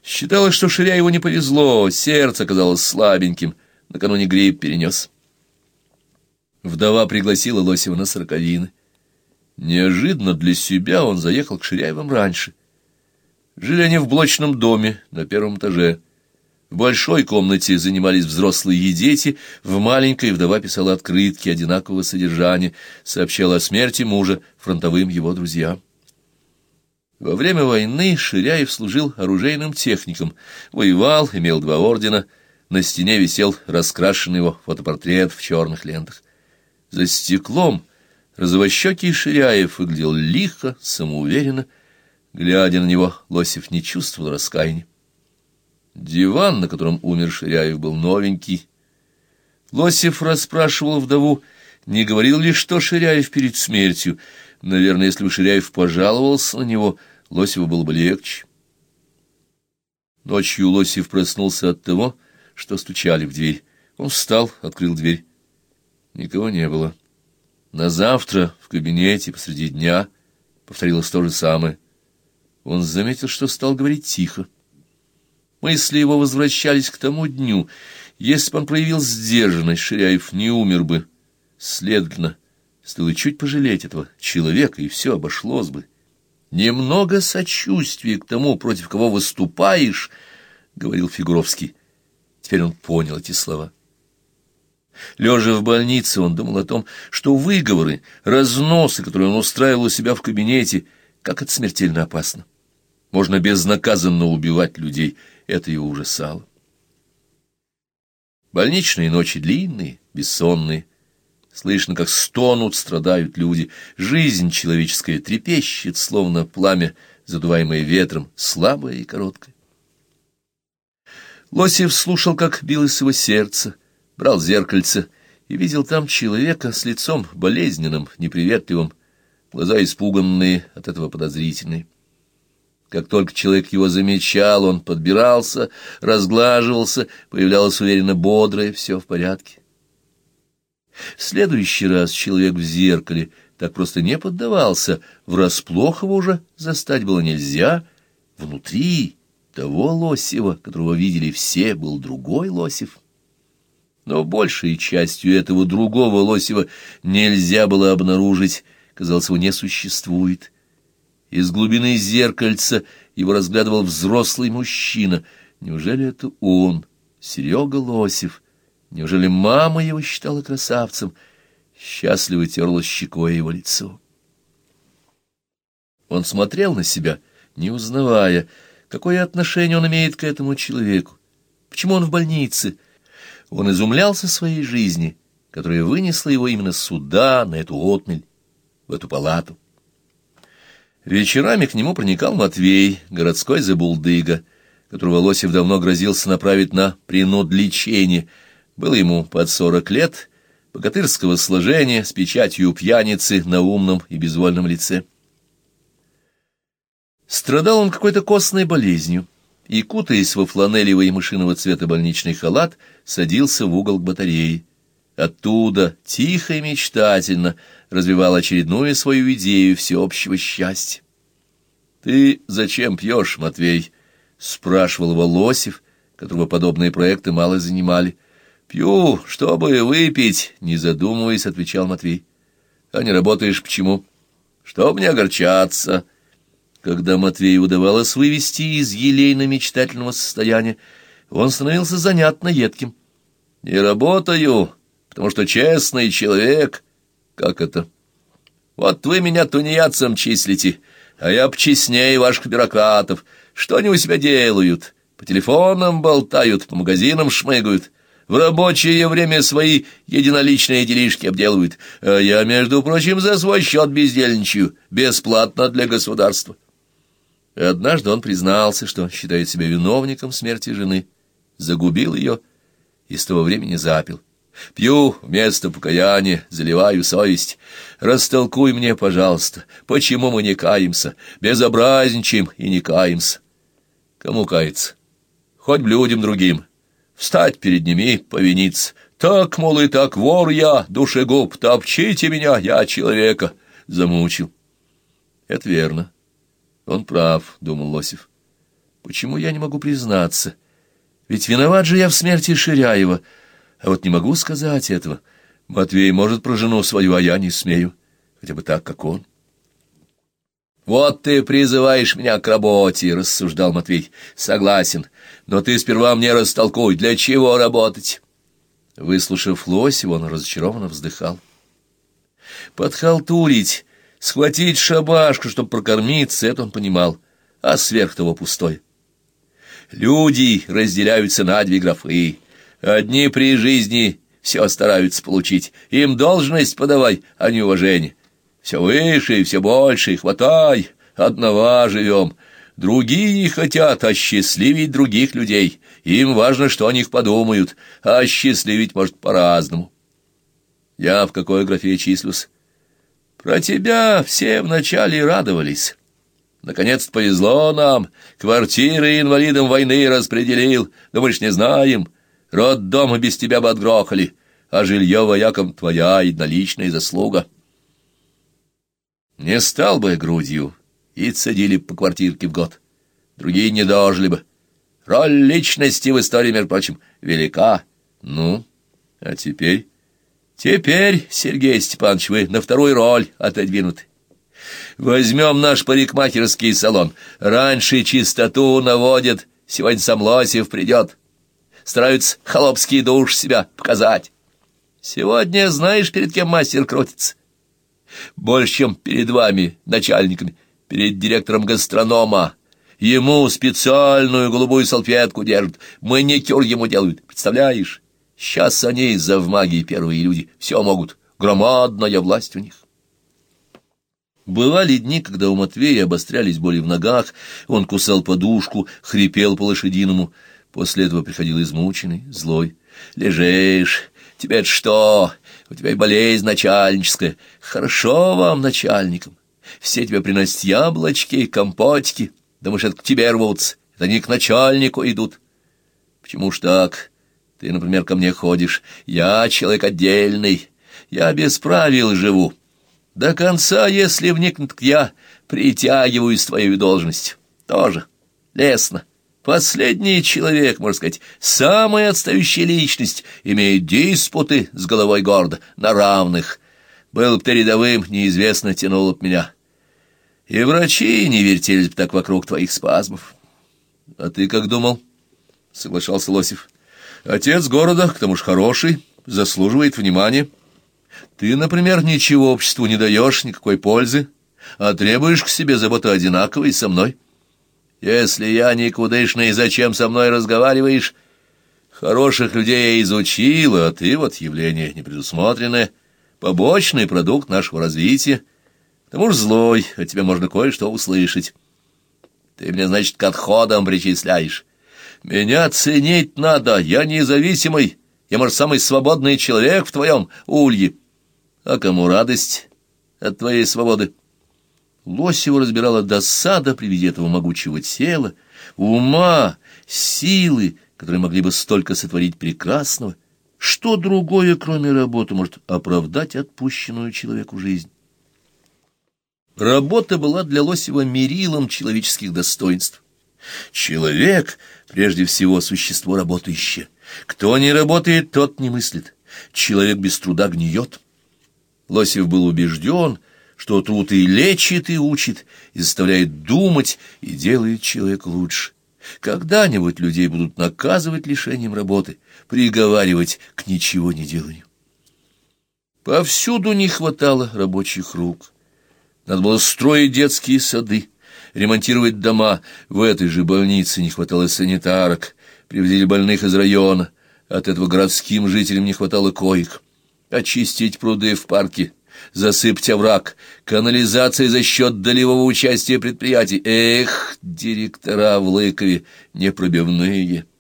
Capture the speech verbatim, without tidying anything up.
Считалось, что Ширяеву не повезло, сердце оказалось слабеньким, накануне грипп перенес. Вдова пригласила Лосева на сороковины. Неожиданно для себя он заехал к Ширяевым раньше. Жили они в блочном доме на первом этаже. В большой комнате занимались взрослые и дети, в маленькой вдова писала открытки одинакового содержания, сообщала о смерти мужа фронтовым его друзьям. Во время войны Ширяев служил оружейным техником, воевал, имел два ордена, на стене висел раскрашенный его фотопортрет в черных лентах. За стеклом розовощекий Ширяев выглядел лихо, самоуверенно. Глядя на него, Лосев не чувствовал раскаяния. Диван, на котором умер Ширяев, был новенький. Лосев расспрашивал вдову, не говорил ли что Ширяев перед смертью. Наверное, если бы Ширяев пожаловался на него, Лосеву было бы легче. Ночью Лосев проснулся от того, что стучали в дверь. Он встал, открыл дверь. Никого не было. На завтра в кабинете посреди дня повторилось то же самое. Он заметил, что стал говорить тихо. Мысли его возвращались к тому дню. Если бы он проявил сдержанность, Ширяев не умер бы. Следовательно, стоило чуть пожалеть этого человека, и все обошлось бы. «Немного сочувствия к тому, против кого выступаешь», — говорил Фигуровский. Теперь он понял эти слова. Лежа в больнице, он думал о том, что выговоры, разносы, которые он устраивал у себя в кабинете, как это смертельно опасно. Можно безнаказанно убивать людей. Это его ужасало. Больничные ночи длинные, бессонные. Слышно, как стонут, страдают люди. Жизнь человеческая трепещет, словно пламя, задуваемое ветром, слабое и короткое. Лосев слушал, как билось его сердце, брал зеркальце и видел там человека с лицом болезненным, неприветливым, глаза испуганные, от этого подозрительные. Как только человек его замечал, он подбирался, разглаживался, появлялось уверенно бодрое, все в порядке. В следующий раз человек в зеркале так просто не поддавался, врасплох его уже застать было нельзя. Внутри того Лосева, которого видели все, был другой Лосев. Но большей частью этого другого Лосева нельзя было обнаружить, казалось, его не существует. Из глубины зеркальца его разглядывал взрослый мужчина. Неужели это он, Серега Лосев? Неужели мама его считала красавцем? Счастливо терло щекой его лицо. Он смотрел на себя, не узнавая, какое отношение он имеет к этому человеку. Почему он в больнице? Он изумлялся своей жизни, которая вынесла его именно сюда, на эту отмель, в эту палату. Вечерами к нему проникал Матвей, городской забулдыга, которого Лосев давно грозился направить на принудлечение. Было ему под сорок лет, богатырского сложения, с печатью пьяницы на умном и безвольном лице. Страдал он какой-то костной болезнью, и, кутаясь во фланелевый мышиного цвета больничный халат, садился в угол к батарее. Оттуда, тихо и мечтательно, развивал очередную свою идею всеобщего счастья. «Ты зачем пьешь, Матвей?» — спрашивал его Лосев, которого подобные проекты мало занимали. «Пью, чтобы выпить», — не задумываясь, отвечал Матвей. «А не работаешь почему?» «Чтоб не огорчаться». Когда Матвею удавалось вывести из елейно-мечтательного состояния, он становился занятно едким. «Не работаю, потому что честный человек». «Как это?» «Вот вы меня тунеядцем числите, а я почестнее ваших бюрократов. Что они у себя делают? По телефонам болтают, по магазинам шмыгают, в рабочее время свои единоличные делишки обделывают, а я, между прочим, за свой счет бездельничаю, бесплатно для государства». И однажды он признался, что считает себя виновником смерти жены, загубил ее и с того времени запил. «Пью вместо покаяния, заливаю совесть. Растолкуй мне, пожалуйста, почему мы не каемся, безобразничаем и не каемся». Кому каяться? Хоть людям другим. Встать перед ними, повиниться. «Так, мол, и так вор я, душегуб, топчите меня, я человека замучил». Это верно. Он прав, — думал Лосев. Почему я не могу признаться? Ведь виноват же я в смерти Ширяева, а вот не могу сказать этого. Матвей может про жену свою, а я не смею, хотя бы так, как он. «Вот ты призываешь меня к работе», — рассуждал Матвей. «Согласен, но ты сперва мне растолкуй, для чего работать?» Выслушав Лосева, он разочарованно вздыхал. Подхалтурить, схватить шабашку, чтобы прокормиться, это он понимал, а сверх того пустое. Люди разделяются на две графы. Одни при жизни все стараются получить, им должность подавай, а не уважение. Все выше и все больше, и хватай, одного живем. Другие хотят осчастливить других людей, им важно, что о них подумают, а осчастливить может по-разному. Я в какой графе числюсь? Про тебя все вначале радовались. Наконец-то повезло нам, квартиры инвалидам войны распределил, думаешь, не знаем? Роддом и без тебя бы отгрохали, а жилье воякам твоя единоличная заслуга. Не стал бы грудью, и цедили по квартирке в год. Другие не дожили бы. Роль личности в истории, между прочим, велика. Ну, а теперь... Теперь, Сергей Степанович, вы на вторую роль отодвинуты. Возьмем наш парикмахерский салон. Раньше чистоту наводят, сегодня сам Лосев придет. Стараются холопский душ себя показать. Сегодня знаешь, перед кем мастер крутится? Больше, чем перед вами, начальниками, перед директором гастронома. Ему специальную голубую салфетку держат, маникюр ему делают, представляешь? Сейчас они, завмаги, первые люди, все могут, громадная власть у них. Бывали дни, когда у Матвея обострялись боли в ногах, он кусал подушку, хрипел по-лошадиному. После этого приходил измученный, злой. «Лежишь, тебе это что? У тебя и болезнь начальническая. Хорошо вам, начальникам. Все тебе приносят яблочки, компотики. Думаешь, это к тебе рвутся, это они к начальнику идут. Почему ж так? Ты, например, ко мне ходишь. Я человек отдельный, я без правил живу. До конца, если вникнуть, я притягиваюсь твоей должностью. Тоже лестно. Последний человек, можно сказать, самая отстающая личность, имеет диспуты с головой гордо, на равных. Был бы ты рядовым, неизвестно, тянуло б меня. И врачи не вертелись бы так вокруг твоих спазмов. — А ты как думал? — соглашался Лосев. — Отец города, к тому же хороший, заслуживает внимания. Ты, например, ничего обществу не даешь, никакой пользы, а требуешь к себе заботы одинаковой со мной. Если я никудышный, зачем со мной разговариваешь? Хороших людей я изучил, а ты вот явление непредусмотренное, побочный продукт нашего развития. К тому же злой, от тебя можно кое-что услышать. Ты меня, значит, к отходам причисляешь. Меня ценить надо, я независимый, я, может, самый свободный человек в твоем улье. А кому радость от твоей свободы? Лосева разбирала досада при виде этого могучего тела, ума, силы, которые могли бы столько сотворить прекрасного. Что другое, кроме работы, может оправдать отпущенную человеку жизнь? Работа была для Лосева мерилом человеческих достоинств. Человек, прежде всего, существо работающее. Кто не работает, тот не мыслит. Человек без труда гниет. Лосев был убежден, что труд и лечит, и учит, и заставляет думать, и делает человека лучше. Когда-нибудь людей будут наказывать лишением работы, приговаривать к ничего не деланию. Повсюду не хватало рабочих рук. Надо было строить детские сады, ремонтировать дома. В этой же больнице не хватало санитарок, привозили больных из района. От этого городским жителям не хватало коек. Очистить пруды в парке, засыпать овраг, канализация за счет долевого участия предприятий. Эх, директора в Лыкове непробивные!